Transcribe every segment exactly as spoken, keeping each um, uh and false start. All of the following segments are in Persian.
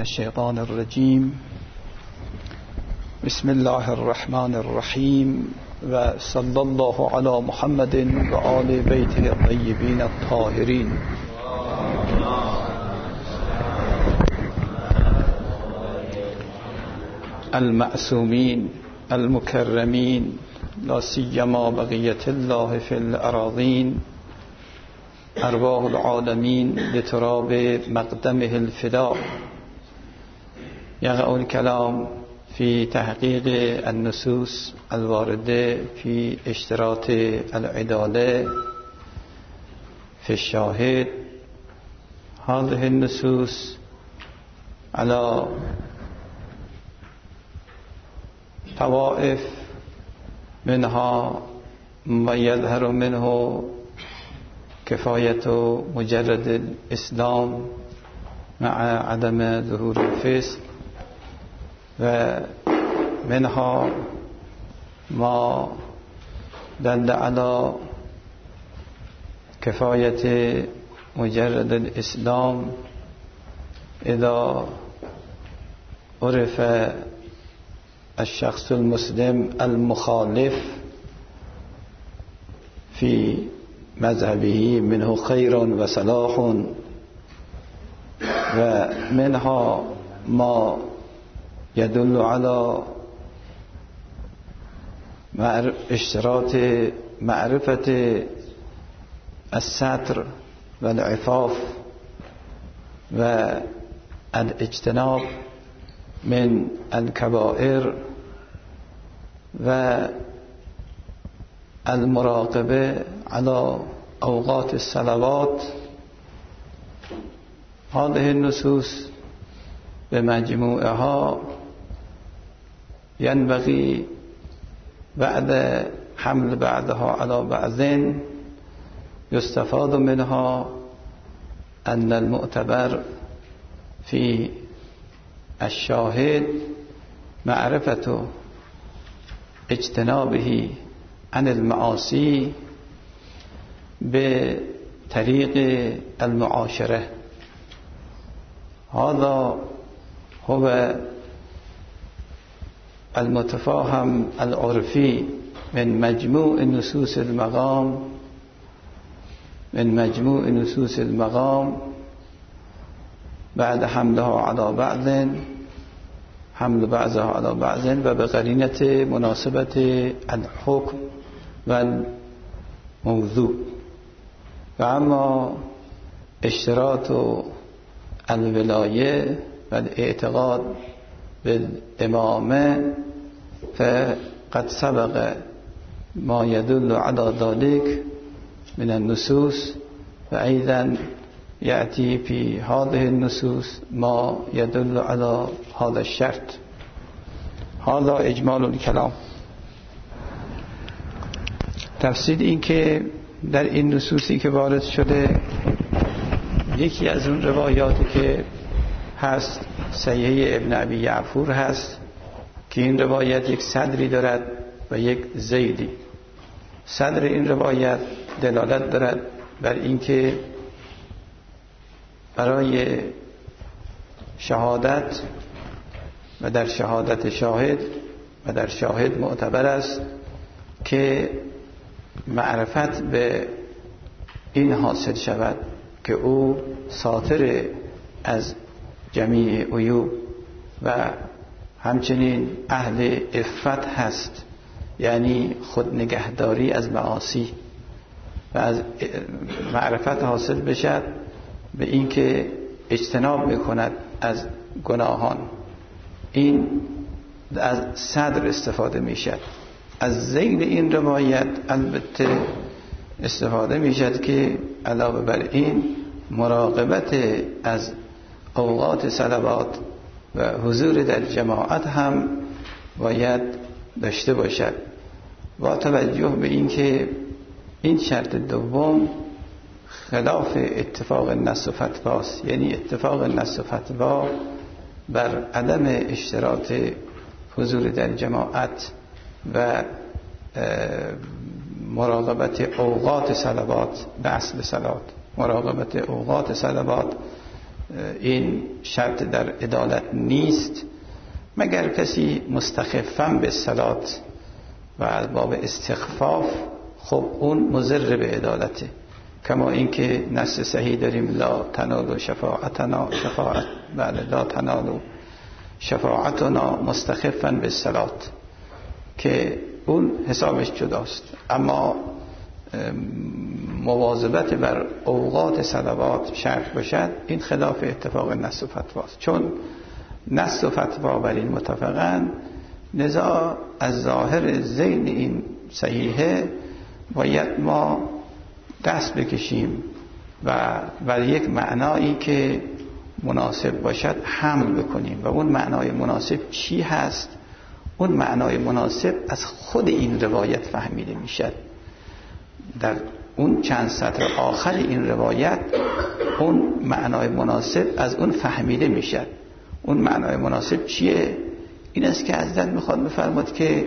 الشيطان الرجيم. بسم الله الرحمن الرحيم، وصلى الله على محمد وآل بيته الطيبين الطاهرين. المعصومين المكرمين، لا سيما بقية الله في الأراضين. أرواح العالمين لتراب مقدمه الفداء. يقع الكلام في تحقيق النصوص الواردة في اشتراط العدالة في الشاهد. هذه النصوص على طوائف، منها ما يظهر منه كفاية مجرد الإسلام مع عدم ظهور الفسق، ومنها ما دل على كفاية مجرد الإسلام إذا عرف الشخص المسلم المخالف في مذهبه منه خير وصلاح، ومنها ما يدل على اشتراط معرفة الستر والعفاف والاجتناب من الكبائر والمراقبة على أوقات الصلوات. هذه النصوص بمجموعها ينبغي بعد حمل بعضها على بعض يستفاد منها أن المعتبر في الشاهد معرفة اجتنابه عن المعاصي بطريق المعاشرة. هذا هو المتفاهم العرفي من مجموع نصوص المقام من مجموع نصوص المقام بعد حملها على بعض، حمل بعضها على بعض، وبقرينة مناسبة الحكم والموضوع. وأما اشتراط الولاية والاعتقاد بالإمامة فقد سبق ما يدل على ذلك من النصوص، وأيضا يأتي في هذه النصوص ما يدل على هذا الشرط. هذا إجمال الكلام. تفسیر این که در این نصوصی که وارد شده، یکی از اون روایاتی که هست صحیح ابن ابی یعفور هست که این روایت یک صدری دارد و یک زیدی. صدر این روایت دلالت دارد بر اینکه برای شهادت و در شهادت شاهد و در شاهد معتبر است که معرفت به این حاصل شود که او ساتر از جمیع عیوب و همچنین اهل عفت هست، یعنی خود نگهداری از معاصی، و از معرفت حاصل بشد به این که اجتناب میکند از گناهان. این از صدر استفاده میشد. از ذیل این روایت البته استفاده میشد که علاوه بر این مراقبت از اوقات صلوات و حضور در جماعت هم باید داشته باشد، با توجه به این که این شرط دوم خلاف اتفاق النص و فتواست، یعنی اتفاق النص و فتوا بر عدم اشتراط حضور در جماعت و مراقبت اوقات صلوات به اصل صلات، مراقبت اوقات صلوات این شرط در عدالت نیست مگر کسی مستخفاً به صلات و از باب استخفاف، خب اون مضر به عدالته. کما اینکه نص صحیح داریم لا تنالوا شفاعتنا شفاعت بله لا تنالوا شفاعتنا مستخفاً به صلات، که اون حسابش جداست. اما مواظبت بر اوقات صلوات شرط باشد، این خلاف اتفاق نص و فتواست. چون نص و فتوا بر این متفقن، لذا از ظاهر ذیل این صحیحه باید ما دست بکشیم و بر یک معنایی که مناسب باشد حمل بکنیم. و اون معنای مناسب چی هست؟ اون معنای مناسب از خود این روایت فهمیده میشد. در اون چند سطر آخر این روایت اون معنای مناسب از اون فهمیده میشد. اون معنای مناسب چیه؟ این است که حضرت میخواد بفرماد که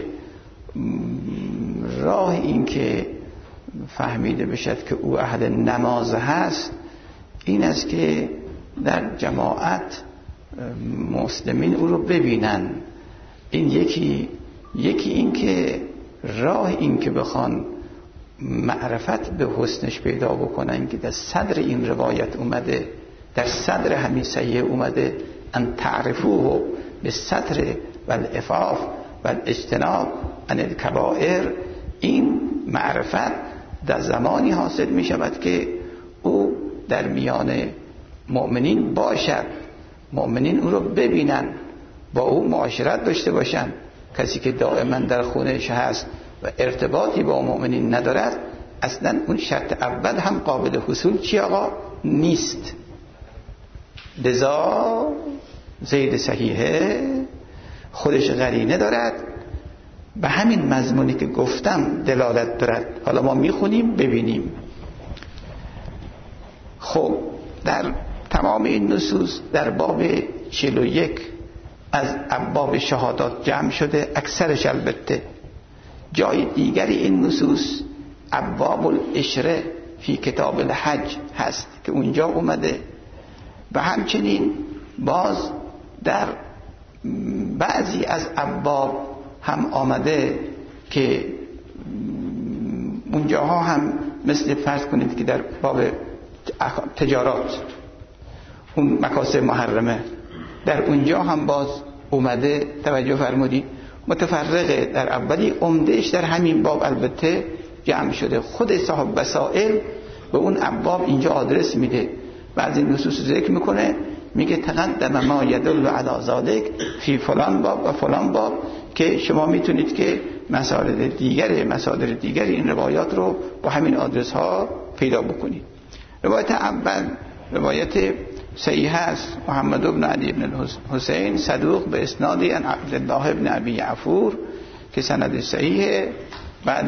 راه این که فهمیده بشد که او اهل نماز هست این است که در جماعت مسلمین او رو ببینن. این یکی یکی این که راه این که بخوان معرفت به حسنش پیدا بکنن که در صدر این روایت اومده، در صدر همین صحیح اومده ان تعرفوه به ستر و العفاف و الاجتناب عن الکبائر. این معرفت در زمانی حاصل می شود که او در میان مؤمنین باشد، مؤمنین او رو ببینن، با او معاشرت داشته باشن. کسی که دائما در خونهش هست و ارتباطی با مؤمنین ندارد، اصلا اون شرط اول هم قابل حصول چی آقا نیست. لذا زید صحیحه خودش قرینه دارد، به همین مضمونی که گفتم دلالت دارد. حالا ما میخونیم ببینیم. خب در تمام این نصوص در باب چهل و یک از ابواب شهادات جمع شده، اکثرش البته. جای دیگری این نصوص ابواب الاشره فی کتاب الحج هست که اونجا اومده، و همچنین باز در بعضی از ابواب هم آمده که اونجاها هم مثل فرض کنید که در باب تجارات اون مکاسب محرمه در اونجا هم باز اومده. توجه فرمودید متفرقه، در اولی عمدهش در همین باب البته جمع شده. خود صاحب وسائل به اون ابواب اینجا آدرس میده، بعضی نصوص ذکر میکنه، میگه تقدم ما یدل علی ذلک فی فلان باب و فلان باب، که شما میتونید که مسائل دیگر مسائل دیگر این روایات رو با همین آدرس ها پیدا بکنید. روایت اول روایت صحیح است. محمد بن علی بن حسین صدوق به اسنادی عن عبدالله بن ابی یعفور که سند صحیح. بعد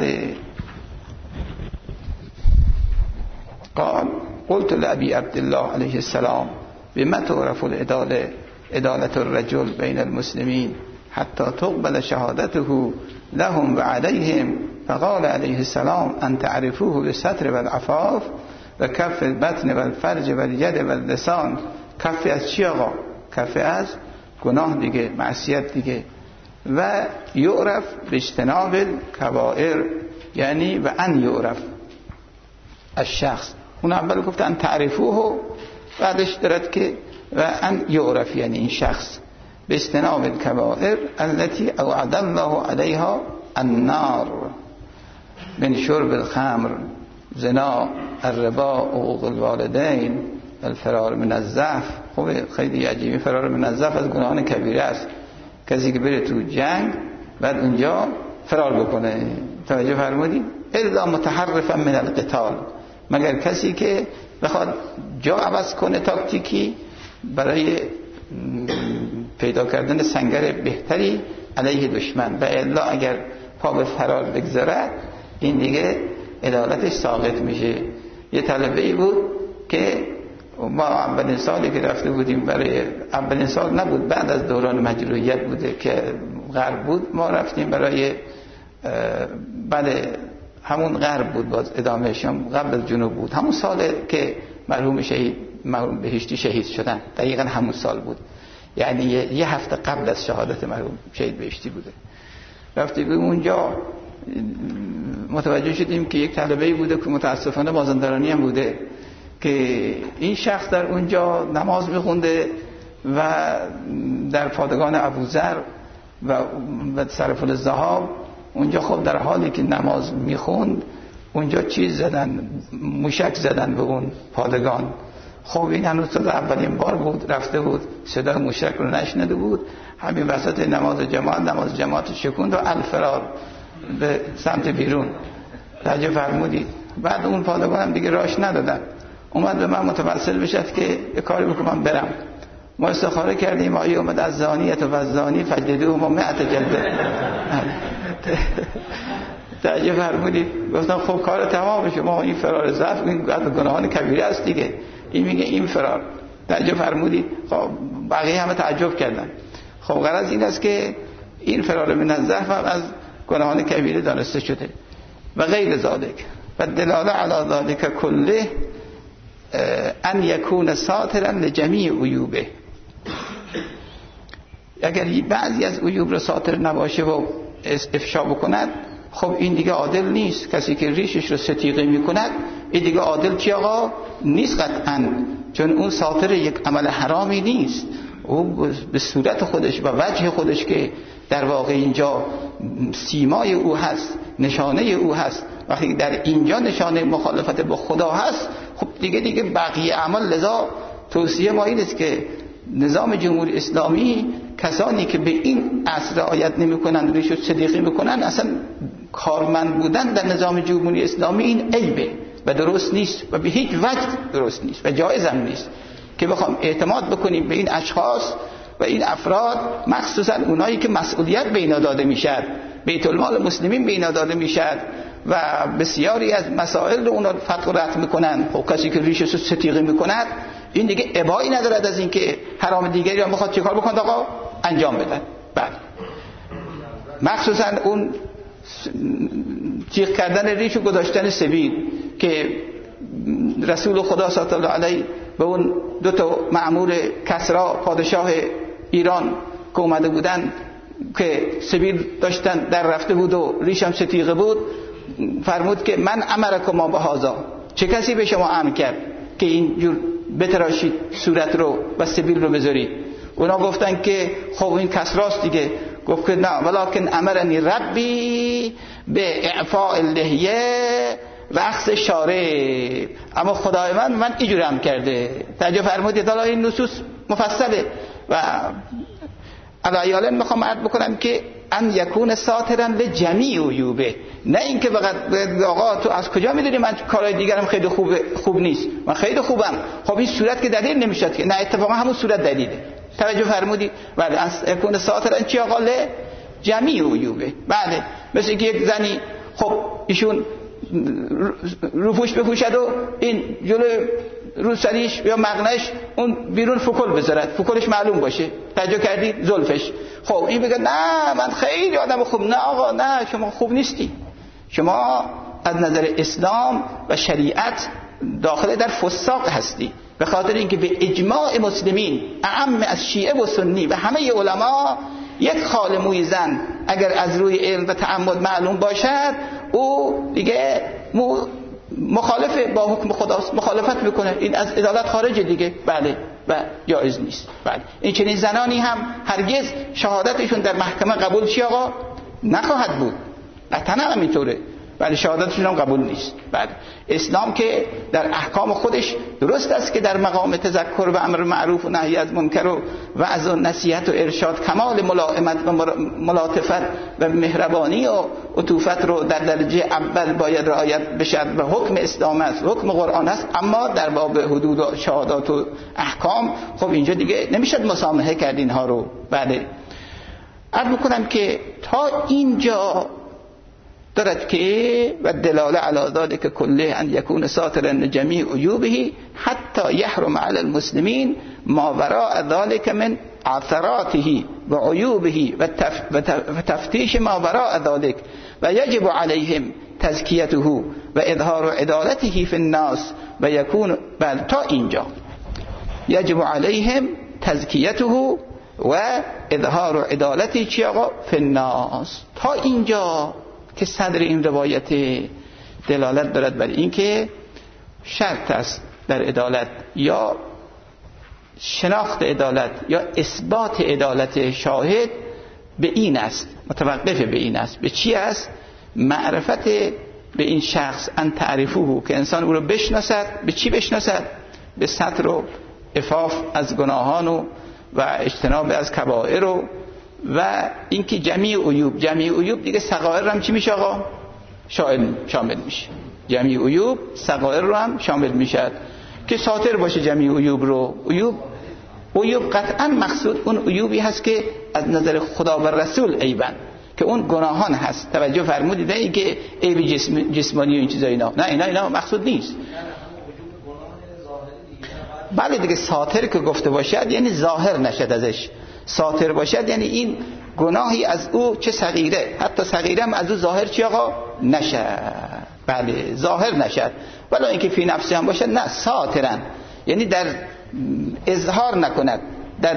قال قلت لأبي عبد الله عليه السلام بما تعرف العدالة عدالة الرجل بين المسلمين حتى تقبل شهادته لهم وعليهم، فقال عليه السلام أن تعرفوه بالستر والعفاف وكف البطن والفرج واليد واللسان. کف از چی آقا؟ کف از گناه دیگه، معصیت دیگه. و یعرف باجتناب الکبائر، یعنی و ان یعرف الشخص. اون اول گفت ان تعرفوه، بعدش دارد که و ان یعرف یعنی این شخص باجتناب الکبائر التي اوعد الله عليها النار من شرب الخمر زنا الربا حقوق الوالدین الفرار من الضعف. خب خیلی عجیبه، فرار من الضعف از گناهان کبیره است. کسی که بره تو جنگ بعد اونجا فرار بکنه. توجه فرمودید؟ الا متحرفا من القتال، مگر کسی که بخواد جا عوض کنه تاکتیکی برای پیدا کردن سنگر بهتری علیه دشمن، و الا اگر پا به فرار بگذارد این دیگه عدالتش ساقط میشه. یه طلبه ای بود که ما اولین سالی که رفته بودیم، برای اولین سال نبود، بعد از دوران مجروحیت بوده که غرب بود، ما رفتیم برای بعد همون غرب بود، باز ادامه شام قبل جنوب بود، همون سال که مرحوم شهید مرحوم بهشتی شهید شدن، دقیقا همون سال بود، یعنی یه هفته قبل از شهادت مرحوم شهید بهشتی بوده. رفتیم اونجا متوجه شدیم که یک طلبه‌ای بوده که متاسفانه مازندرانی هم بوده که این شخص در اونجا نماز میخونده و در پادگان ابوذر و سرف الذهاب اونجا خب در حالی که نماز میخوند اونجا چیز زدن، موشک زدن به اون پادگان. خب این هنوز تا اولین بار بود رفته بود، صدای موشک رو نشنیده بود، همین وسط نماز جماعت نماز جماعت شکوند و الفرار به سمت بیرون. تعجب فرمودید. بعد اون پادگان هم دیگه راش ندادن، اومد به من متوسل بشد که یه کاری بکنم برم. ما استخاره کردیم، آیه اومد از زانیت و زانی فجلدوهم و مئة جلده. تعجب فرمودید. گفتم خب کار تمام، شما این فرار ضعف این گناهان کبیره است دیگه، این میگه این فرار. تعجب فرمودید. خب بقیه همه تعجب کردن. خب غرض این است که این فرار من الضعف هم از گناهان کبیره دانسته شده و غیر ذالک و دلاله علی ذالک کله ان یکون ساترا لجمیع عیوبه. اگر بعضی از عیوب رو ساتر نباشه و افشا بکند، خب این دیگه عادل نیست. کسی که ریشش رو ستیغه میکند این دیگه عادل کی آقا نیست قطعا، چون اون ساتر یک عمل حرامی نیست، او به صورت خودش و وجه خودش که در واقع اینجا سیمای او هست، نشانه او هست. وقتی در اینجا نشانه مخالفت با خدا هست، خب دیگه دیگه بقیه اعمال. لذا توصیه ما این است که نظام جمهوری اسلامی کسانی که به این اصل رعایت نمی‌کنند، ریش و صدیقی می‌کنند، اصلا کارمند بودن در نظام جمهوری اسلامی این عیبه و درست نیست و به هیچ وجه درست نیست و جایز هم نیست که بخوام اعتماد بکنیم به این اشخاص و این افراد، مخصوصا اونایی که مسئولیت به اینا داده میشد، بیت المال مسلمین به اینا داده میشد و بسیاری از مسائل رو اونا فتح و رد میکنن. خب کسی که ریشش رو ستیغی میکند این دیگه ابایی ندارد از این که حرام دیگری را میخواد چیکار بکنه آقا انجام بدن. بعد مخصوصا اون تیغ کردن ریش و گذاشتن سبیل که رسول خدا صلی الله علیه به اون دو تا مأمور کسرا پادشاه ایران که اومده بودن که سبیل داشتن در رفته بود و ریشم ستیغه بود، فرمود که من امرکما بهذا، چه کسی به شما امر کرد که اینجور بتراشید صورت رو و سبیل رو بذارید؟ اونا گفتن که خب این کسراست دیگه. گفت که نه، ولکن امرنی ربی به اعفاء اللحیه و اخذ شارب، اما خدای من من اینجوری هم کرده. تعجب فرمودید. حالا این نصوص مفصله و علیالا میخوام عرض بکنم که ان یکون ساترا لجمیع عیوبه، نه اینکه فقط آقا تو از کجا میدونی من کارهای دیگرم خیلی خوب خوب نیست، من خیلی خوبم. خب این صورت که دلیل نمیشد که، نه اتفاقا همون صورت دلیله. توجه فرمودید. بله ان یکون ساترا چی آقا؟ لجمیع عیوبه. بله مثل که یک زنی خب ایشون روپوش بپوشد و این جلوی روسریش یا مقنعش اون بیرون فکل بذارد، فکلش معلوم باشه. توجه کردید؟ زلفش. خب این بگه نه من خیلی آدم خوب. نه آقا نه، شما خوب نیستی. شما از نظر اسلام و شریعت داخل در فساق هستی، به خاطر اینکه به اجماع مسلمین اعم از شیعه و سنی و همه علما یک خال موی زن اگر از روی علم و تعمد معلوم باشد او دیگه مخالف با حکم خداست، مخالفت میکنه، این از عدالت خارجه دیگه. بله و جایز نیست. بله این چنین زنانی هم هرگز شهادتشون در محکمه قبول چی آقا نخواهد بود، قطعا هم اینطوره. بله شهادتشون هم قبول نیست. بله اسلام که در احکام خودش درست است که در مقام تذکر و امر معروف و نهی از منکر و وعظ و نصیحت و ارشاد کمال ملائمت و ملاطفت و مهربانی و عطوفت رو در درجه اول باید رعایت بشد و حکم اسلام است، حکم قرآن است. اما در باب حدود و شهادات و احکام خب اینجا دیگه نمیشد مسامحه کرد اینها رو. بله عرض میکنم که تا اینجا دارد که و دلاله علی ذلک کله ان یکون ساترا لجمیع عیوبه حتی یحرم علی المسلمین ما وراء ذلك من عثراته و عیوبه و تفتیش ما وراء ذلك و یجب علیهم تزکیته و اظهار عدالته فی الناس و یکون. بل تا اینجا یجب علیهم تزکیته و اظهار عدالتی چی آقا فی الناس. تا اینجا که صدر این روایت دلالت دارد بر این که شرط است در عدالت یا شناخت عدالت یا اثبات عدالت شاهد به این است، متوقف به این است. به چی است؟ معرفت به این شخص، ان تعرفوه، که انسان او رو بشناسد. به چی بشناسد؟ به ستر و عفاف از گناهان و و اجتناب از کبائر و و اینکه جمیع عیوب، جمیع عیوب دیگه صغائر هم چی میشه آقا؟ شامل میشه. جمیع عیوب صغائر رو هم شامل میشه، که ساتر باشه جمیع عیوب رو. عیوب عیوب قطعا مقصود اون عیوبی هست که از نظر خدا و رسول عیبن، که اون گناهان هست. توجه فرمودید؟ نه اینکه عیب جسم جسمانی و این چیزا اینا، نه اینا اینا مقصود نیست. بله دیگه، ساتر که گفته باشد یعنی ظاهر نشد ازش. ساتر باشد یعنی این گناهی از او چه صغیره، حتی صغیره هم از او ظاهر چی آقا نشد. بله ظاهر نشد، ولی اینکه فی نفسی هم باشد نه، ساترن یعنی در اظهار نکند، در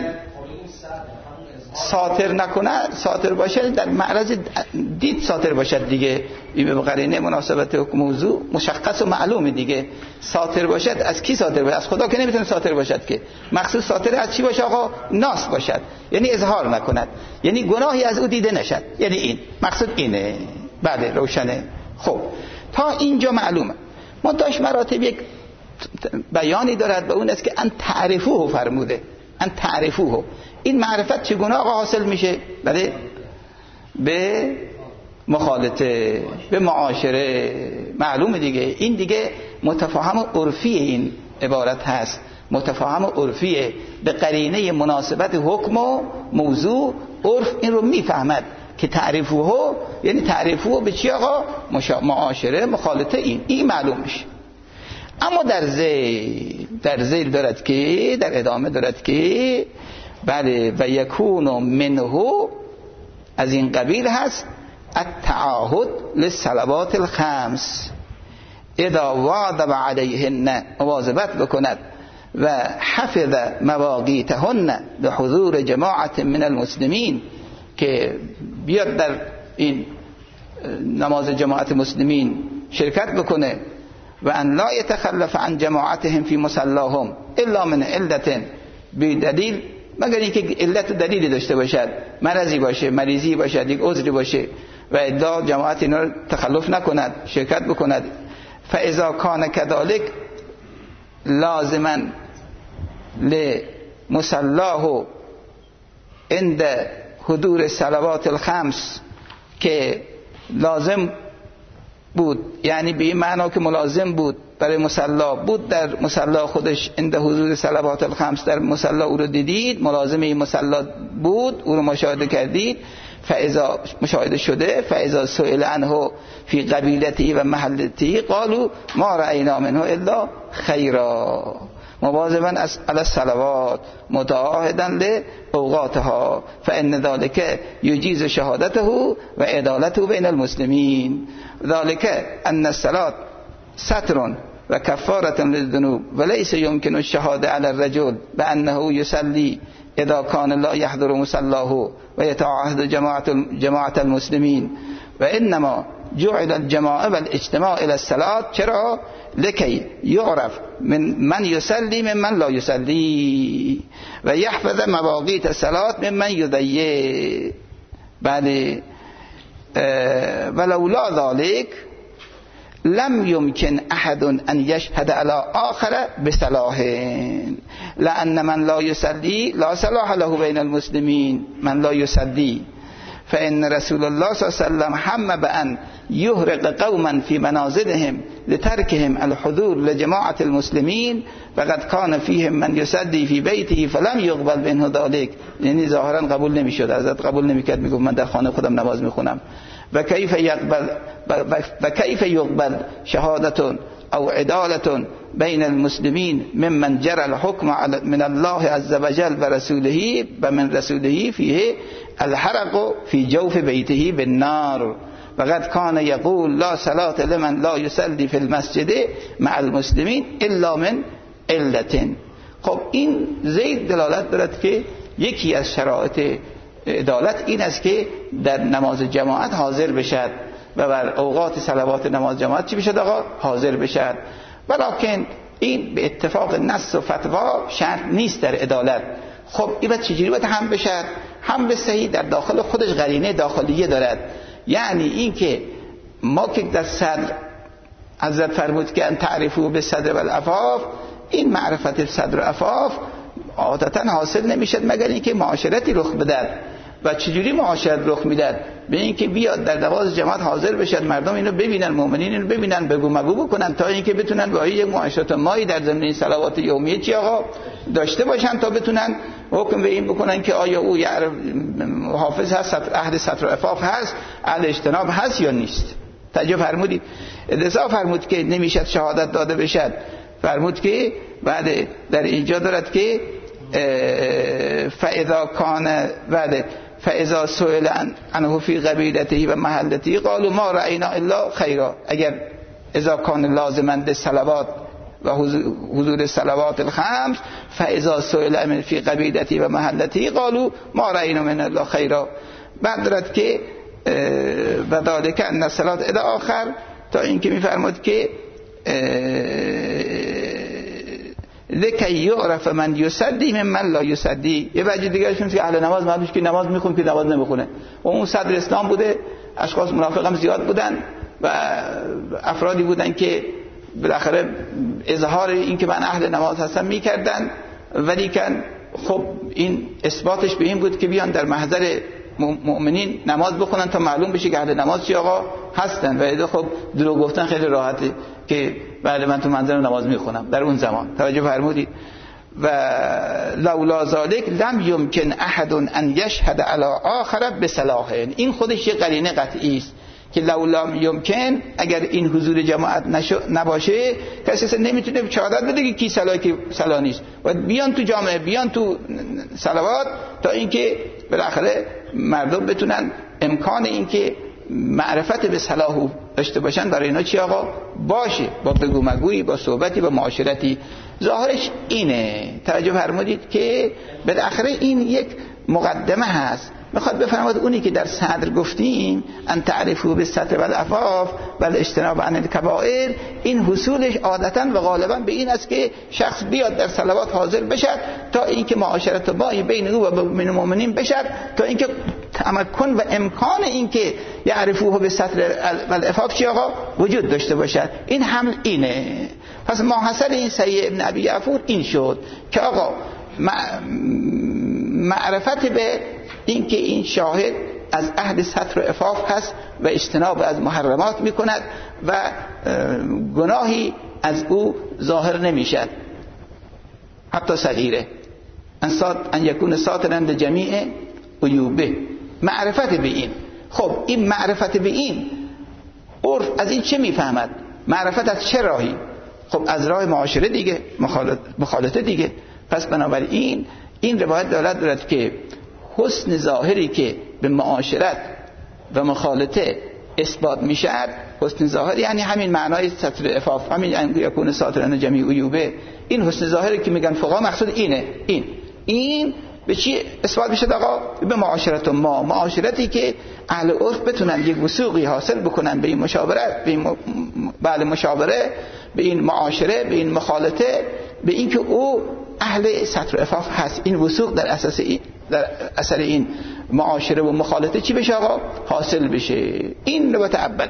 ساتر نکند. ساتر باشد در معرض دید ساتر باشد دیگه، این به قرینه مناسبت حکم موضوع مشخص و معلوم دیگه. ساتر باشد از کی ساتر باشد؟ از خدا که نمیتونه ساتر باشد که. مقصود ساتر از چی باشه آقا؟ ناس باشد، یعنی اظهار نکند، یعنی گناهی از او دیده نشد، یعنی این مقصود اینه. بله روشنه. خب تا اینجا معلومه. منتهاش مراتب یک بیانی دارد و اون است که ان تعرفوه فرموده. ان تعرفوه، این معرفت چگونه آقا حاصل میشه؟ بله به مخالطه، به معاشره. معلومه دیگه، این دیگه متفاهم عرفی این عبارت هست، متفاهم عرفیه. به قرینه مناسبت حکم و موضوع عرف این رو میفهمد که تعریفوه یعنی تعریفوه به چی آقا؟ معاشره، مخالطه. این این معلوم میشه. اما در زیل در زیل دارد که در ادامه دارد که بله و یکون منه، از این قبیل هست التعاهد للصلوات الخمس اذا واظب علیهن، مواظبت بکند و حفظ مواقیتهن به حضور جماعت من المسلمین، که بیاد در این نماز جماعت مسلمین شرکت بکنه. و ان لا يتخلف عن جماعتهم في مصلاهم الا من علت، بدلیل، مگر اینکه علت و دلیلی داشته باشد، مرضی باشه، مریضی باشد، یک عذری باشه و الا جماعت اینا رو تخلف نکند، شرکت بکند. فاذا كان كذلك لازما لمصلاه عند حضور صلوات الخمس، که لازم بود، یعنی به این معنا که ملازم بود برای مصلا بود در مصلا خودش، عند حضور صلوات الخمس، در مصلا او رو دیدید، ملازم این مصلا بود، او رو مشاهده کردید. فاذا مشاهده شده، فاذا سئل عنه فی قبیلته و محلته قالوا ما رأینا منه الا خیرا، مواظبا علی الصلوات متعاهدا لاوقاتها فان ذلك یجیز شهادته و عدالته بین المسلمین. ذلك ان الصلاة ستر و کفارة للذنوب وليس يمكن الشهاده على الرجل بانه يصلي اذا كان لا يحضر مصلاه و يتعاهد جماعة جماعة المسلمين، و انما جعل الجماعة والاجتماع الى الصلاة چرا؟ لكي يعرف من من يصلي من من لا يصلي و يحفظ مواقيت الصلاة من من يضيع. بعد ولولا ذلك لم يمكن احد ان يشهد على آخر بصلاح، لأن من لا يصلي لا صلاح له بين المسلمين، من لا يصلي. فإن رسول الله صلى الله عليه وسلم هم بأن يهرق قوما في منازلهم لتركهم الحضور لجماعة المسلمين فقد كان فيهم من يصلي في بيته فلم يقبل منه ذلك، یعنی ظاهرا قبول نمیشد، حضرت قبول نمیکرد، میگفت من در خانه خودم نماز میخونم. و کیف یقبل و کیف یقبل شهادة او عدالة بین المسلمین ممن جرى الحكم من الله عز وجل و رسوله و من رسوله فيه الحرق في جوف بيته بالنار وقد كان يقول لا صلاة لمن لا يصلي في المسجد مع المسلمين الا من علة. خب این زید دلالت دارد که یکی از شرایط عدالت این است که در نماز جماعت حاضر بشد و بر اوقات صلوات نماز جماعت چی بشد آقا؟ حاضر بشد. ولکن این به اتفاق نص و فتوا شرط نیست در عدالت. خب این باید چجوری باید هم بشد؟ هم به صحیح در داخل خودش قرینه داخلیه دارد. یعنی این که ما که در صدر حضرت فرمود که ان تعرفوا به صدر و العفاف، این معرفت صدر و عفاف عادتا حاصل نمیشد مگر اینکه معاشرتی رخ بدهد. و چجوری معاشرت رخ میداد؟ به اینکه بیاد در نماز جماعت حاضر بشد، مردم اینو ببینن، مؤمنین اینو ببینن، بگو مگو بکنن تا اینکه بتونن با یک معاشرت مایی در زمینه صلوات یومیه چی آقا داشته باشن تا بتونن حکم به این بکنن که آیا او حافظ هست، اهل ستر و عفاف هست، اهل اجتناب هست یا نیست. توجه فرمودید؟ ادعا فرمود که نمیشد شهادت داده بشد، فرمود که بعد در اینجا دارد که فاذا کان بعد فاذا سئل عنه فی قبیلته و محلته قالوا ما رأینا الا خیرا. اگر اذا کان لازما للصلوات و حضور الصلوات الخمس فاذا سئل من فی قبیلته و محلته قالوا ما رأینا من الا خیرا. بعد دارد که و ذلک ان الصلاه الی آخر تا اینکه میفرماد که لکی یعرف من یصلی ممن لا یصلی. یه وجه دیگه شون که اهل نماز معلومه که نماز میخونه که نماز نمیخونه. و اون صدر اسلام بوده، اشخاص منافق هم زیاد بودن و افرادی بودن که بالاخره اظهار این که من اهل نماز هستم میکردن، ولی کن خب این اثباتش به این بود که بیان در محضر مؤمنین نماز بخونن تا معلوم بشه که اهل نماز چی آقا هستن. و ایده خب دروغ گفتن خیلی راحته که بله من تو منظر نماز میخونم در اون زمان. توجه فرمودید؟ و لولا ذالک لم یمکن احد ان یشهد علی آخر بصلاح. این خودش یه قرینه قطعی است که لولا یمکن، اگر این حضور جماعت نباشه کسی اصلا نمیتونه شهادت بده که کی صلاح کی صلاح نیست. و بیان تو جامعه، بیان تو صلوات تا اینکه بالاخره مردم بتونن امکان اینکه معرفت به صلاح داشته باشن برای اینا چی آقا باشه، با بگو مگویی، با صحبتی، با معاشرتی. ظاهرش اینه. توجه فرمودید که بالاخره این یک مقدمه هست. میخواد بفرماد اونی که در صدر گفتیم ان تعرفوا بالستر والعفاف والاجتناب عن الکبائر، این حصولش عادتا و غالبا به این است که شخص بیاد در صلوات حاضر بشد تا اینکه معاشرت بایی بین او و بین المؤمنین بشد، تا اینکه تمکن و امکان اینکه یعرفوه بالستر والعفاف چی آقا وجود داشته باشد. این حمل اینه. پس ماحصل این سیه ابن ابی یعفور این شد که آقا معرفت به این که این شاهد از اهل ستر و عفاف هست و اجتناب از محرمات میکند و گناهی از او ظاهر نمیشد حتی صغیره، ان یکون ساترا لجمیع عیوبه. معرفت به این. خب این معرفت به این عرف از این چه میفهمد؟ معرفت از چه راهی؟ خب از راه معاشره دیگه، مخالطه دیگه. پس بنابراین این روایت دلالت دارد که حسن ظاهری که به معاشرت و مخالطه اثبات میشد، حسن ظاهر یعنی همین معنای ستر عفاف، همین یکون ساترن جمیع عیوبه. این حسن ظاهری که میگن فقها مقصود اینه. این این به چی اثبات میشه آقا؟ به معاشرت ما، معاشرتی که اهل عرف بتونن یک وثوقی حاصل بکنن به این مشاوره، به این م... بعد مشاوره، به این معاشره، به این مخالطه، به این که او اهل ستر عفاف هست. این وثوق در اساس این، در اثر این معاشره و مخالطه چی بشه آقا؟ حاصل بشه. این نوبت اوله.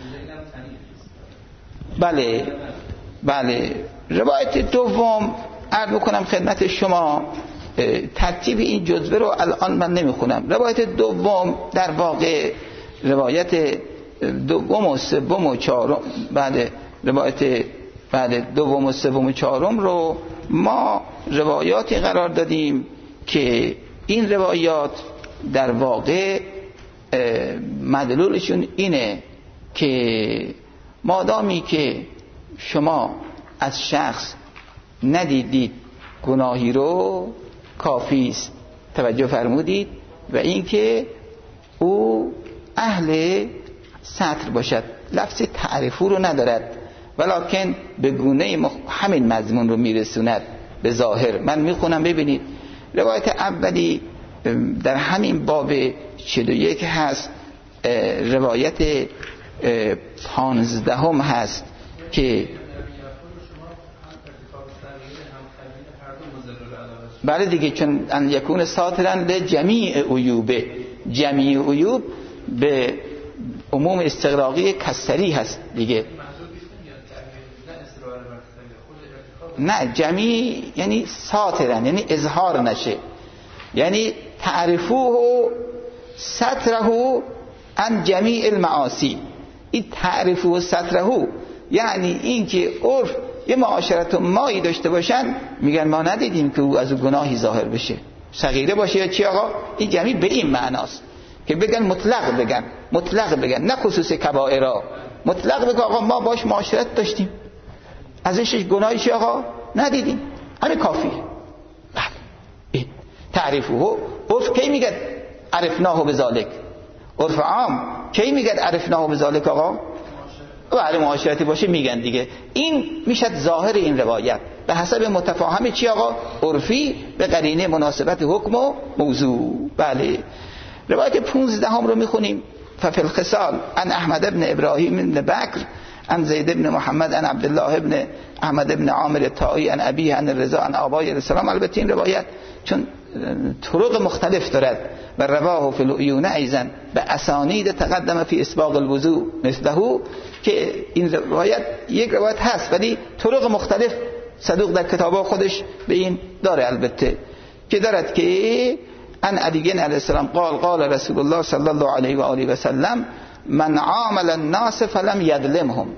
بله بله. روایت دوم عرض میکنم خدمت شما، ترتیب این جزوه رو الان من نمیخونم. روایت دوم در واقع روایت دوم و سوم و چهارم، بعد روایت بعد دوم و سوم و چهارم رو ما روایاتی قرار دادیم که این روایات در واقع مدلولشون اینه که مادامی که شما از شخص ندیدید گناهی رو کافی است. توجه فرمودید؟ و اینکه او اهل ستر باشد. لفظ تعریفو رو ندارد، ولکن به گونه مخ... همین مضمون رو میرسوند. به ظاهر. من میخونم ببینید روایت اولی در همین باب چهل و یک هست، روایت پانزدهم هست که بله دیگه، چون ان یکون ساترا لجمیع عیوبه، جمیع عیوب به عموم استغراقی کسری هست دیگه. نه جمیع یعنی ساترا، یعنی اظهار نشه، یعنی تعرفوه ستره عن جمیع المعاصی. این تعرفوه ستره یعنی این که عرف یه معاشرت مایی داشته باشن، میگن ما ندیدیم که او از گناهی ظاهر بشه، صغیره باشه یا چی آقا. این جمیع به این معناست که بگن مطلق بگن، مطلق بگن، نه خصوص کبائرها، مطلق بگن آقا ما باش معاشرت داشتیم، ازش گناهی چی آقا ندیدیم، همین کافیه. این تعریفه. عرف کی میگه عرفناه بذالک؟ عرف عام کی میگه عرفناه بذالک آقا؟ و علی معاشرتی باشه میگن دیگه. این میشد ظاهر این روایت به حسب متفاهم چی آقا؟ عرفی به قرینه مناسبت حکم و موضوع. بله. روایت پونزدهم رو میخونیم. ففی الخصال عن احمد ابن ابراهیم ابن بکر عن زید ابن محمد عن عبدالله ابن احمد ابن عامر الطائی عن ابیه عن الرضا عن آبای السلام. البته این روایت چون طرق مختلف دارد و رواه فی العیون ایضا به اسانید تقدم فی اسباغ الوضوء مثله، که این روایت یک روایت هست ولی طرق مختلف صدوق در کتابا خودش به این داره، البته که دارد که ان علی علیه السلام قال قال رسول الله صلی الله علیه و آله و سلم من عامل الناس فلم یظلمهم.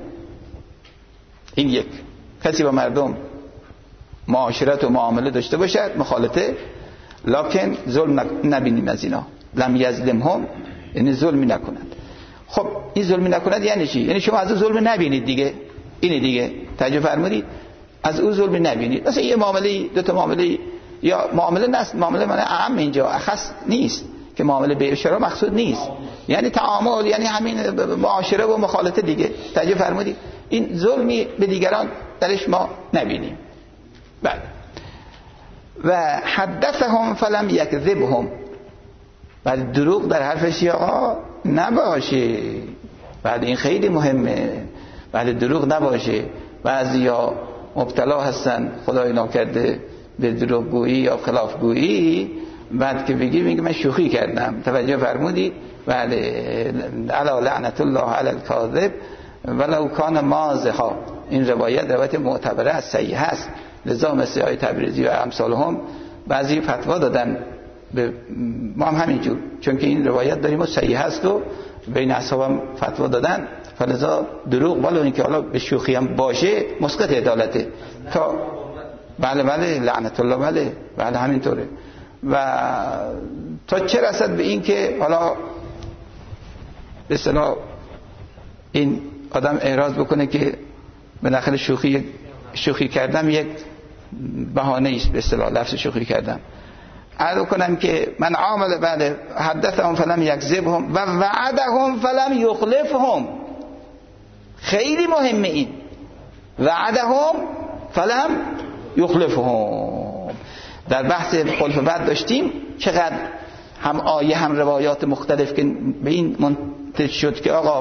این یک، کسی با مردم معاشرت و معامله داشته باشد، مخالطه، لکن ظلم نبینیم از اینا. لم یظلمهم یعنی ظلمی نکند. خب این ظلمی نکند یعنی چی؟ یعنی شما از او ظلم نبینید دیگه. اینه دیگه، توجه فرمودید، از او ظلم نبینید. مثلا یه معامله، دو تا معامله، یا معامله نست، معامله من اعم اینجا اخص نیست که معامله به اشاره مقصود نیست، یعنی تعامل، یعنی همین معاشره و مخالطه دیگه. توجه فرمودید، این ظلمی به دیگران درش ما نبینیم. بله. و حدثهم فلم یکذبهم، بعد دروغ در حرفش آقا نباشه. بعد این خیلی مهمه، بعد دروغ نباشه. بعضیا مبتلا هستن خدای ناکرده به دروغگویی یا خلافگویی، بعد که بگی میگه من شوخی کردم. توجه فرمودید؟ بعد علی لعنت الله علی الکاذب ولو کان مازحا. این روایت روایت معتبره است، صحیح است. لذا مثل آیه تبریزی و امثالهم بعضی فتوا دادن به ما هم همینجور، چون که این روایت داریم و صحیح هست و بین اصحاب هم فتوا دادن، فلذا دروغ ولو اینکه حالا به شوخی هم باشه مسقط عدالته. تا بله بله لعنت الله، بله بله همینطوره. و تا چه رسد به این که حالا به اصطلاح این آدم اعراض بکنه که بالاخره شوخی شوخی کردم یک بهانه است، به اصطلاح لفظ شوخی کردم. عرض کنم که من عامل بعد حدثهم فلم یکذبهم و وعدهم فلم یخلفهم. خیلی مهمه این وعدهم فلم یخلفهم. در بحث خلف وعد داشتیم چقدر هم آیه هم روایات مختلف که به این منتج شد که آقا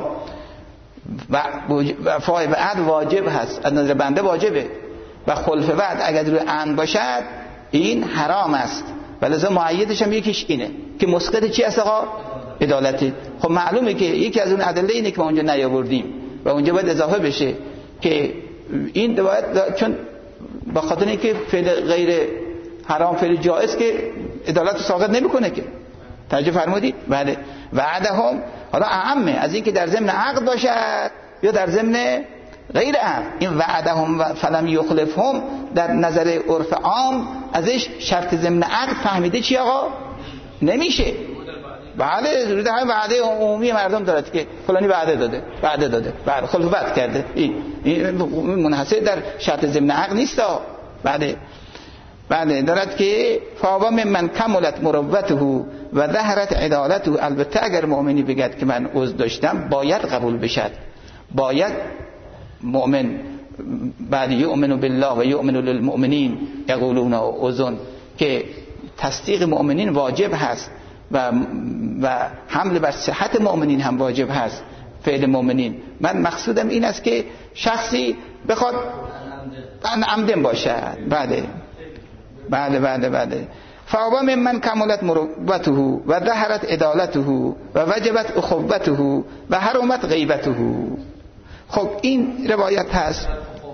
وفای وعد واجب هست، از نظر بنده واجبه، و خلف وعد اگر روی عند باشد این حرام است. ولذا معیدش هم یکیش اینه که مسقط چی است آقا؟ عدالتی. خب معلومه که یکی از اون ادله اینه که ما اونجا نیاوردیم و اونجا باید اضافه بشه که این روایت، چون با خاطر اینکه فعل غیر حرام فعل جائز که عدالت ساقط نمیکنه که. توجه فرمودید؟ بله. وعدهم حالا اعمه از این که در ضمن عقد باشد یا در ضمن غیر عقد. این وعدهم و فلم یخلفهم در نظر عرف عام ازش شرط ضمن عقد فهمیده چی آقا؟ نمیشه. بله روی همه وعده عمومی مردم دارد که فلانی وعده داده وعده داده بعد خلف وعد کرده، این این منحصر در شرط ضمن عقد نیست. بعد بعد دارد که فاوا من کملت مروته و ظهرت عدالته. البته اگر مؤمنی بگد که من عذر داشتم باید قبول بشد، باید مؤمن بعد یؤمن بالله و یؤمن للمؤمنین یقولون اذن، که تصدیق مؤمنین واجب هست و و حمل بر صحت مؤمنین هم واجب هست فعل مؤمنین. من مقصودم این است که شخصی بخواد ان عمدن باشد. بله بله بله بله فاوا من کملت مروته و ظهرت عدالته و وجبت اخوته و حرمت غیبته. خب این روایت هست.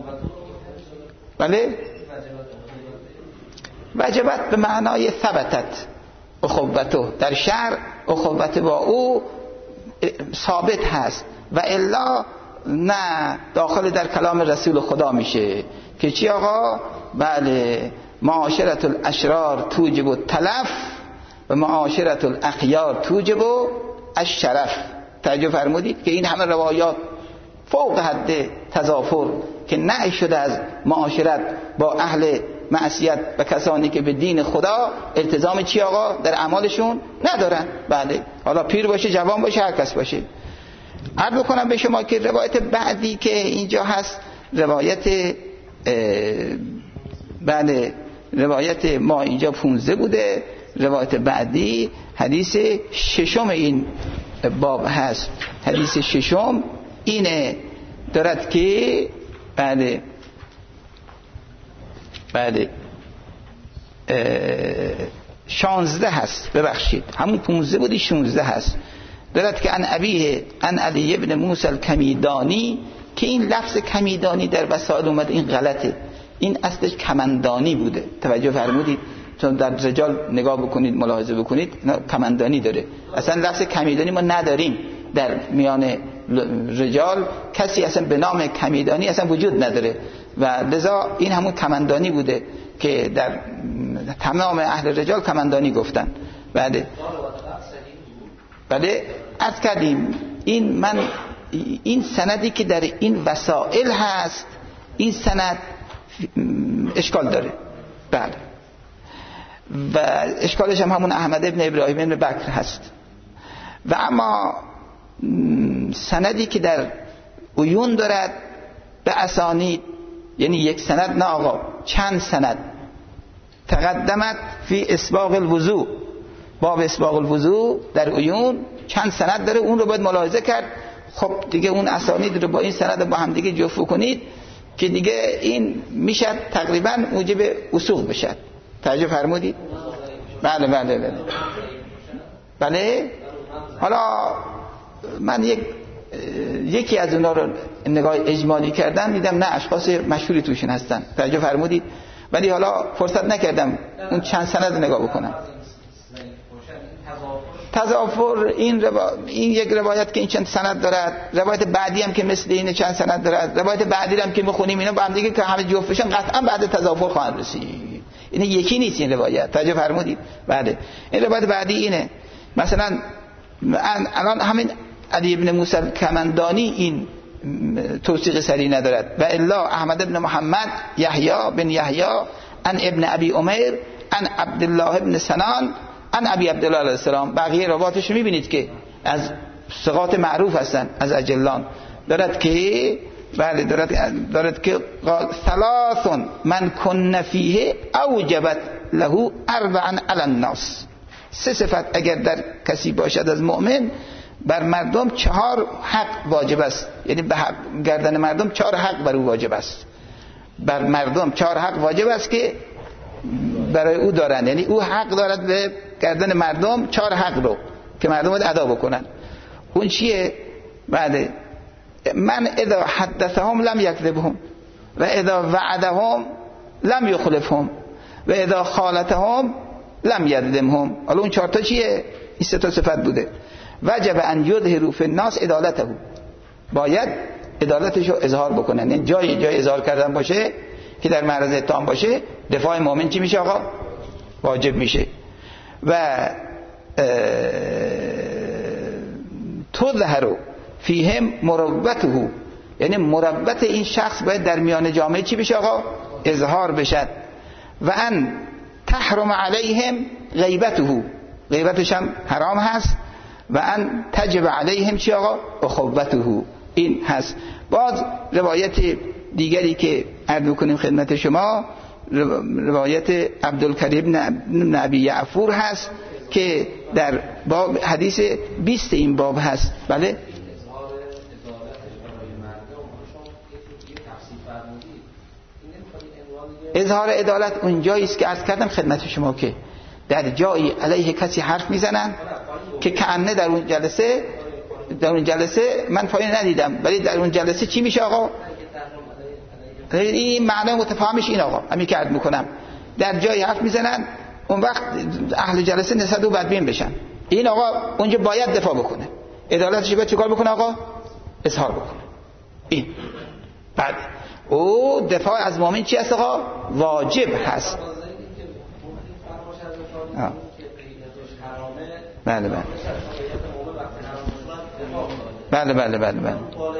بله وجبت به معنای ثبتت اخوته، در شرع اخوته با او ثابت هست و الا نه داخل در کلام رسول خدا میشه که چی آقا؟ بله معاشرت الاشرار توجب التلف و معاشرت الاخیار توجب الشرف. توجه فرمودید که این همه روایات فوق حد تضافر که نهی شده از معاشرت با اهل معصیت و کسانی که به دین خدا التزام چی آقا در اعمالشون ندارن. بله حالا پیر باشه جوان باشه هر کس باشه. عرض کنم به شما که روایت بعدی که اینجا هست روایت بله روایت ما اینجا پونزده بوده، روایت بعدی حدیث ششم این باب هست. حدیث ششم اینه دارد که بله بله شانزده هست، ببخشید همون پونزده بودی شانزده هست. دارد که ان ابیه ان علی ابن موسی الکمیدانی، که این لفظ کمیدانی در وسائل اومد این غلطه، این اصلش کمندانی بوده. توجه فرمودید؟ چون در رجال نگاه بکنید ملاحظه بکنید کمندانی داره. اصلا لفظ کمیدانی ما نداریم در میان رجال، کسی اصلا به نام کمیدانی اصلا وجود نداره و لذا این همون کمندانی بوده که در تمام اهل رجال کمندانی گفتن. بله بله عرض کردیم این من این سندی که در این وسائل هست این سند اشکال داره. بله و اشکالش هم همون احمد ابن ابراهیم ابن بکر هست. و اما سندی که در عیون دارد به اسانید، یعنی یک سند نه آقا چند سند، تقدمت فی اسباغ الوضوء، باب اسباغ الوضوء در عیون چند سند داره، اون رو باید ملاحظه کرد. خب دیگه اون اسانید رو با این سند با هم دیگه جفت کنید که دیگه این میشه تقریبا موجب وثوق بشه. توجه فرمودید؟ بله بله بله بله حالا من یک یکی از اونا رو نگاه اجمالی کردم دیدم نه اشخاص مشهوری توشون هستن. توجه فرمودید؟ ولی حالا فرصت نکردم اون چند سند نگاه بکنم. تضافر این روا... این یک روایت که این چند سند دارد، روایت بعدی هم که مثل این چند سند دارد، روایت بعدی هم که میخونیم اینا با هم دیگه که همه جفت بشن قطعا بعد تضافر خواهند رسید. این یکی نیست این روایت. توجه فرمودید؟ بله این روایت بعدی اینه. مثلا الان همین علی ابن موسی کمندانی این توثیق سری ندارد و الا احمد ابن محمد یحیی بن یحیی ان ابن ابی عمر ان عبدالله ابن سنان ان ابی عبدالله علیه السلام. بقیه روایاتش رو میبینید که از ثقات معروف هستن از اجلان. دارد که بله دارد دارد که ثلاث من کن فیه اوجبت له اربعا علی الناس. سه صفت اگر در کسی باشد از مؤمن بر مردم چهار حق واجب است، یعنی به گردن مردم چهار حق بر او واجب است. بر مردم چهار حق واجب است که برای او دارند، یعنی او حق دارد به گردن مردم چهار حق رو که مردم باید ادا بکنن. اون چیه؟ بعد من اذا حدثهم لم یکذبهم و اذا وعدهم لم یخلفهم و اذا خالتهم لم یظلمهم. حالا اون چهار تا چیه؟ این سه تا صفت بوده. وجب ان یظهروا فی الناس عدالته، باید عدالتش رو اظهار بکنن. یعنی جای جای اظهار کردن باشه که در معرض اتهام باشه، دفاع مؤمن چی میشه آقا؟ واجب میشه. و تظهر فیهم مروته، یعنی مروت این شخص باید در میان جامعه چی بشه آقا؟ اظهار بشد. و ان تحرم علیهم غیبته، غیبتش هم حرام هست. و ان تجب علیهم چی آقا؟ اخوته، این هست. باز روایت دیگری که عرض کنیم خدمت شما روایت عبدالکریم بن ابی یعفور هست که در باب حدیث بیست این باب هست. بله اظهار عدالت اونجایی است که عرض کردم خدمت شما که در جایی علیه کسی حرف میزنن که کأنه در اون جلسه در اون جلسه من پایین ندیدم، ولی در اون جلسه چی میشه آقا؟ این معنی متفاهمش این آقا همین که عرض میکنم، در جایی حرف میزنن اون وقت اهل جلسه نسبت و بدبین بشن. این آقا اونجا باید دفاع بکنه، عدالتش باید چیکار بکنه آقا؟ اظهار بکنه. این بعد او دفاع از مؤمن چی است آقا؟ واجب هست. آه. بله بله بله بله بله بله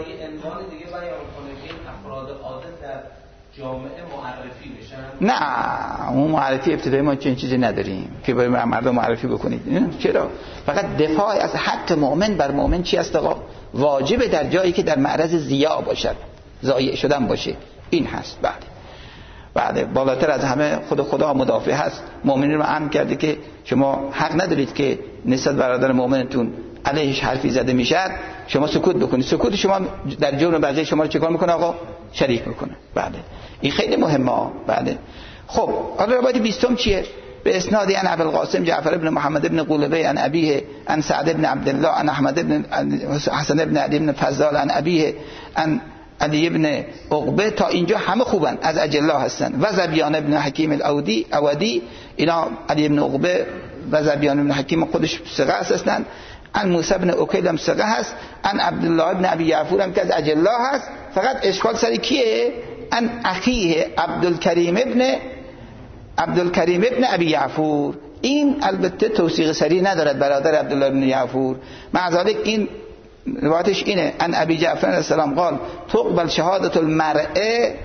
نه اون معرفی ابتدایی ما چنین چیزی نداریم که برای مردم معرفی بکنید. چرا؟ فقط دفاع از حق مؤمن بر مؤمن چی است آقا؟ واجبه در جایی که در معرض ضیاع باشد، ضایع شدن باشه. این هست. بعد بعد بالاتر از همه خود خدا مدافع هست، مؤمنین رو امر کرده که شما حق ندارید که نسبت برادر مؤمنتون علیهش حرفی زده میشد شما سکوت بکنید. سکوت شما در جرم بقیه شما رو چیکار میکنه آقا؟ شریک میکنه. بله این خیلی مهمه. بله خب حالا روایت بیستم چیه؟ به اسناد عن ابو القاسم جعفر بن محمد بن قلبه عن ابيه عن سعد بن عبد الله عن احمد بن حسن بن علی بن فضال عن ابيه عن علی ابن عقبه. تا اینجا همه خوبن، از اجلا هستن. و زبیان ابن حکیم الاودی اودی اینا علی ابن عقبه و زبیان ابن حکیم خودش ثقه هستن. عن موسی بن اوکیل هم ثقه هست. عن عبدالله ابن ابی یعفور هم که از اجلا هست. فقط اشکال سر کیه؟ عن اخیه عبدالکریم ابن عبدالکریم ابن ابی یعفور. این البته توثیق صریح ندارد برادر عبدالله ابن یعفور، مع ذلك این روایتش اینه. ان ابی جعفر علیه السلام قال تقبل شهادت المرء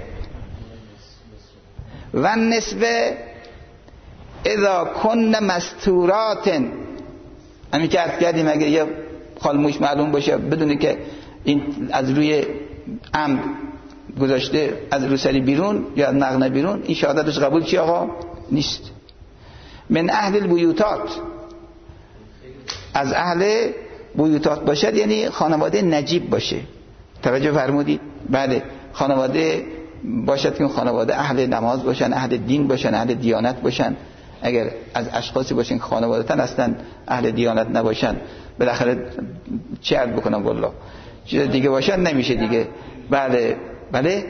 و النسبه اذا کن مستورات. همین که عرض کردیم اگه یه خالموش معلوم باشه بدونه که این از روی عمد گذاشته از روسری بیرون یا از نغنه بیرون، این شهادتش قبول چی آقا؟ نیست. من اهل البیوتات، از اهل بیوتات باشد یعنی خانواده نجیب باشه. توجه فرمودید؟ بله خانواده باشد که خانواده اهل نماز باشن، اهل دین باشن، اهل دیانت باشن. اگر از اشخاصی باشن که خانواده‌تن اصلا اهل دیانت نباشن بالاخره چه عرض بکنم والله چیز دیگه باشن نمیشه دیگه. بله بله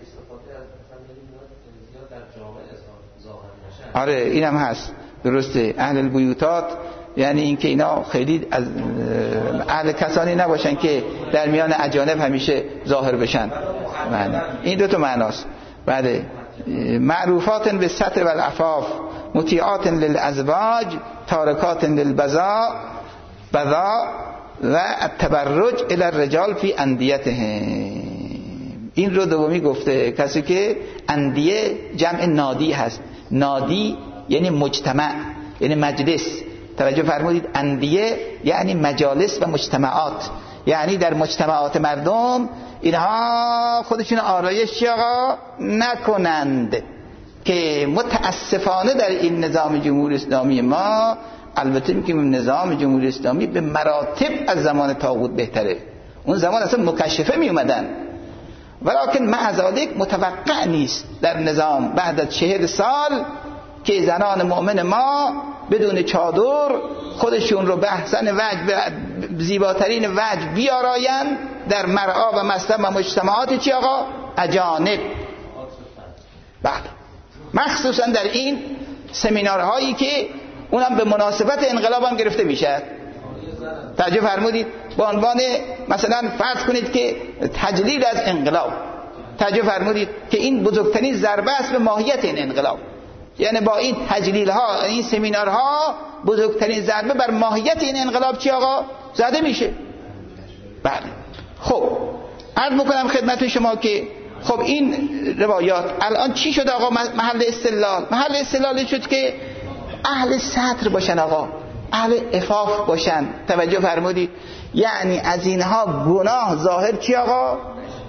آره اینم هست درسته. اهل البیوتات یعنی اینکه اینا خیلی از اهل کسانی نباشن که در میان اجانب همیشه ظاهر بشن. بله این دو تا معناست. بله معروفات به ستر و العفاف مطیعات للازواج تارکات للبذاء بذاء و التبرج الى الرجال فی اندیتهم. این رو دومی گفته کسی که اندیه جمع نادی هست. نادی یعنی مجتمع یعنی مجلس. توجه فرمودید؟ اندیه یعنی مجالس و مجتمعات، یعنی در مجتمعات مردم اینها خودشون آرایش آقا نکنند که متاسفانه در این نظام جمهوری اسلامی ما، البته میگیم نظام جمهوری اسلامی به مراتب از زمان طاغوت بهتره. اون زمان اصلا مکشفه می اومدن، ولیکن مع ذلک متوقع نیست در نظام بعد از چهل سال که زنان مؤمن ما بدون چادر خودشون رو به احسن وجه زیباترین وجه بیاراین در مرعا و مسلم و مجتمعات چی آقا؟ اجانب. بله مخصوصا در این سمینارهایی که اونم به مناسبت انقلاب هم گرفته میشه. توجه فرمودید؟ با عنوان مثلا فرض کنید که تجلیل از انقلاب، توجه فرمودید که این بزرگترین ضربه است به ماهیت این انقلاب. یعنی با این تجلیل ها این سمینارها بزرگترین ضربه بر ماهیت این انقلاب چی آقا؟ زده میشه. بله خب عرض میکنم خدمت شما که خب این روایات الان چی شد آقا؟ محل استدلال محل استدلال شد که اهل ستر باشن آقا، اهل عفاف باشن. توجه فرمودید؟ یعنی از اینها گناه ظاهر چی آقا؟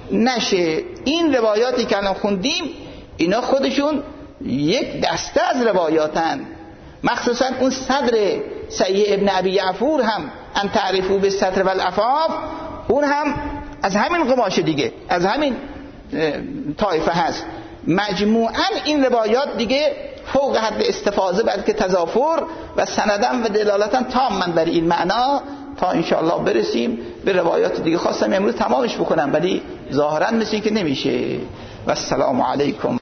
نشه. این روایاتی که الان خوندیم اینا خودشون یک دسته از روایاتن، مخصوصا اون صدر صحیح ابن ابی یعفور هم ان تعرفوا بالستر والعفاف، اون هم از همین قماشه دیگه، از همین طایفه هست. مجموعاً این روایات دیگه فوق حد استفاضه بلکه تضافر و سندن و دلالتن تاماً بر این معنا تا انشاءالله برسیم به روایات دیگه. خواستم امروز تمامش بکنم ولی ظاهراً مثل این که نمیشه. و السلام علیکم.